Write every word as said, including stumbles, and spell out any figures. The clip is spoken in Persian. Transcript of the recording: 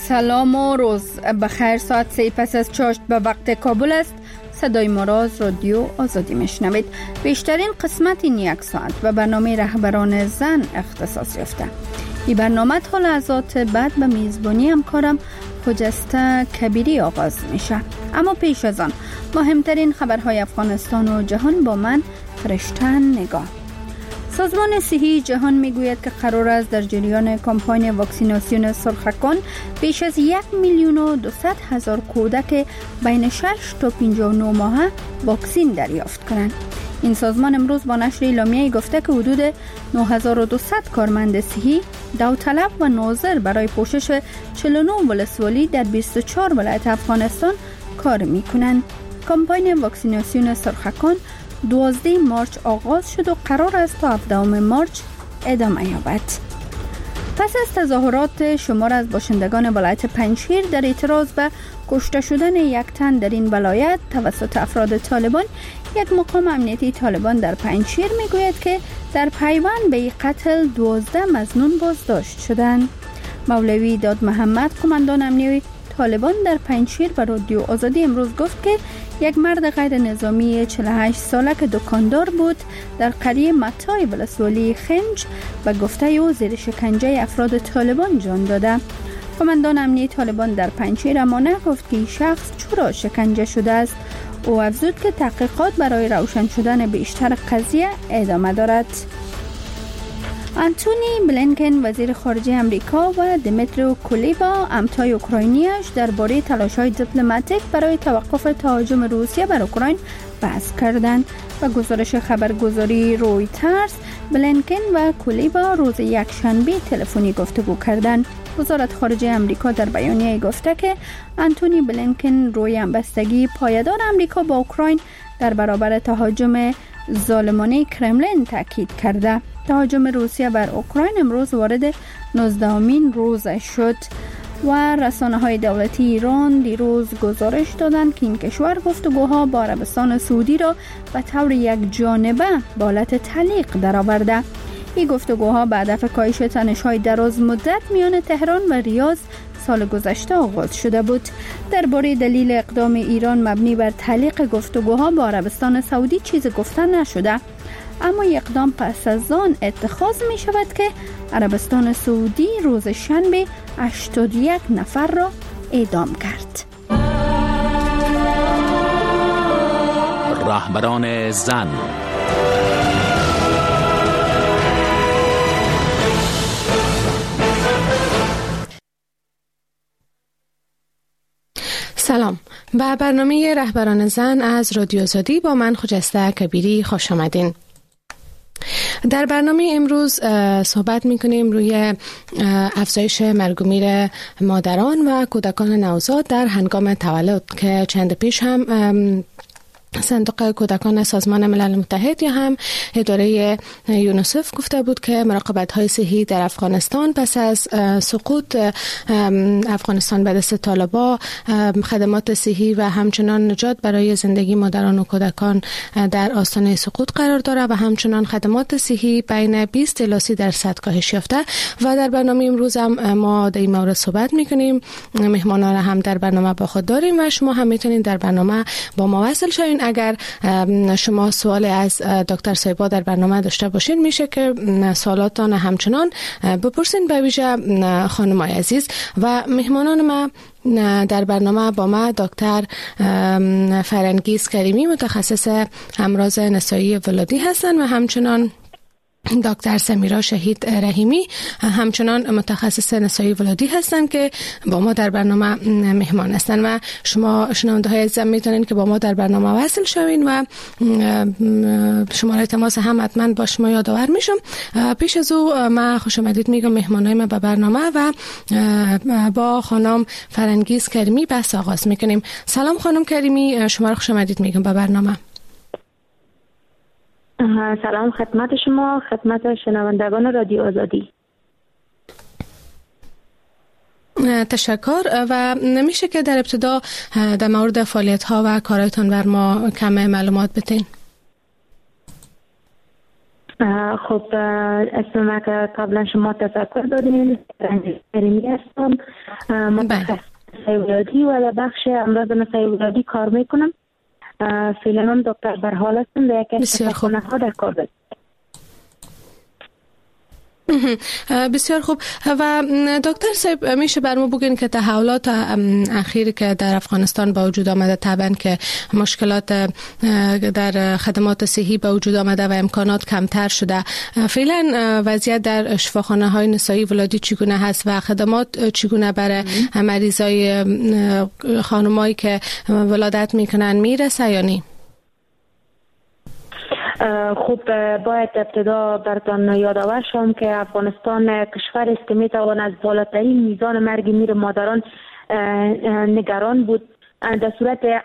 سلام و روز بخیر. ساعت سه پس از چاشت به وقت کابل است. صدای ما را از رادیو آزادی میشنوید. بیشترین قسمت این یک ساعت و برنامه رهبران زن اختصاص یافته. این برنامه تا لحظات بعد به میزبانی همکارم خجسته کبیری آغاز میشه. اما پیش از آن مهمترین خبرهای افغانستان و جهان با من فرشته نگاه. سازمان صحی جهان میگوید که قرار است در جریان کمپاین واکسیناسیون سرخکان بیش از یک میلیون و دویست هزار کودک بین شش تا پنجاه و نه ماهه واکسین دریافت کنند. این سازمان امروز با نشر اعلامیه‌ای گفته که حدود نه هزار و دویست کارمند صحی، داوطلب و ناظر برای پوشش چهل و نه ولسوالی در بیست و چهار ولایت افغانستان کار میکنند. کمپاین واکسیناسیون سرخکان دوازده مارچ آغاز شد و قرار است تا هفدهم مارچ ادامه یابد. پس از تظاهرات شمار از باشندگان ولایت پنجشیر در اعتراض به کشته شدن یک تن در این ولایت توسط افراد طالبان، یک مقام امنیتی طالبان در پنجشیر میگوید که در پیوند به این قتل دوازده مظنون بازداشت شدند. مولوی داد محمد، قماندان امنیتی طالبان در پنجشیر به رادیو آزادی امروز گفت که یک مرد غیر نظامی چهل و هشت ساله که دکاندار بود در قریه متای ولسوالی خنج به گفته او زیر شکنجه افراد طالبان جان داده. قماندان امنیتی طالبان در پنجشیر اما نگفت که این شخص چرا شکنجه شده است. او افزود که تحقیقات برای روشن شدن بیشتر قضیه ادامه دارد. آنتونی بلینکن وزیر خارجه امریکا و دیمیترو کلیبا همتای اوکراینیش درباره تلاش‌های دیپلماتیک برای توقف تهاجم روسیه بر اوکراین بحث کردند. و گزارش خبرگزاری رویترز، بلینکن و کلیبا روز یکشنبه تلفنی گفتگو کردند. وزارت خارجه امریکا در بیانیه گفته که آنتونی بلینکن روی همبستگی پایدار امریکا با اوکراین در برابر تهاجم ظالمانه کرملین تاکید کرده. تهاجم روسیه بر اوکراین امروز وارد نوزدهمین روز شد و رسانه‌های دولتی ایران دیروز گزارش دادند که این کشور گفتگوها با عربستان سعودی را به طور یک جانبه به حالت تعلیق درآورده. این گفتگوها به هدف کاهش تنش‌های دراز مدت میان تهران و ریاض سال گذشته آغاز شده بود. درباره دلیل اقدام ایران مبنی بر تعلیق گفتگوها با عربستان سعودی چیز گفته نشده، اما اقدام پس از آن اتخاذ می شود که عربستان سعودی روز شنبه هشتاد و یک نفر را اعدام کرد. رهبران زن. سلام، به برنامه رهبران زن از رادیو آزادی با من خجسته کبیری خوش آمدین. در برنامه امروز صحبت می‌کنیم روی افزایش مرگ و میر مادران و کودکان نوزاد در هنگام تولد که چند پیش هم صندوق کودکان سازمان ملل متحد یا هم اداره یونیسف گفته بود که مراقبت‌های صحی در افغانستان پس از سقوط افغانستان به دست طالبان، خدمات صحی و همچنان نجات برای زندگی مادران و کودکان در آستانه سقوط قرار دارد و همچنان خدمات صحی بین بیست الی سی درصد کاهش یافته. و در برنامه امروز هم ما در این مورد صحبت می‌کنیم. مهمانان هم در برنامه با خود داریم و شما هم میتونید در برنامه با ما وصل شوین. اگر شما سوال از دکتر صاحبا در برنامه داشته باشین میشه که سوالاتان همچنان بپرسین به ویژه خانمای عزیز. و مهمانان ما در برنامه با ما دکتر فرنگیز کریمی متخصص امراض نسایی ولادی هستند و همچنان دکتر سمیرا شهید رحیمی همچنان متخصص نسایی ولادی هستند که با ما در برنامه مهمان هستند. و شما شنونده های عزیز میتونید که با ما در برنامه وصل شوین و شماره تماس هم حتما با شما یادآور میشم. پیش از او من خوش آمدید میگم مهمانای ما به برنامه و با خانم فرنگیز کریمی بحث آغاز میکنیم. سلام خانم کریمی، شما رو خوش آمدید میگم به برنامه. سلام خدمت شما، خدمت شنوندگان رادیو آزادی. تشکر. و نمیشه که در ابتدا در مورد فعالیت ها و کارهایتان بر ما کم معلومات بدین؟ خب اسم من که قبلا شما تذکر دادین رنجی هستم، متخصص ولادی و در بخش امراض نسایی ولادی کار میکنم. فعلا هم دکتر برحال هستم در یکی از شفاخانه ها در کابل. بسیار خوب. و دکتر صاحب میشه بر ما بگین که تحولات اخیر که در افغانستان با وجود آمده، طبعا که مشکلات در خدمات صحی با وجود آمده و امکانات کمتر شده، فعلا وضعیت در شفاخانه های نسایی ولادی چگونه هست و خدمات چگونه برای مریضای خانمایی که ولادت میکنن میرسه یا نه؟ خوب، باید ابتدا براتون یادآور شم که افغانستان کشور است که میتوان از بالاترین میزان مرگ میر مادران نگران بود. در صورت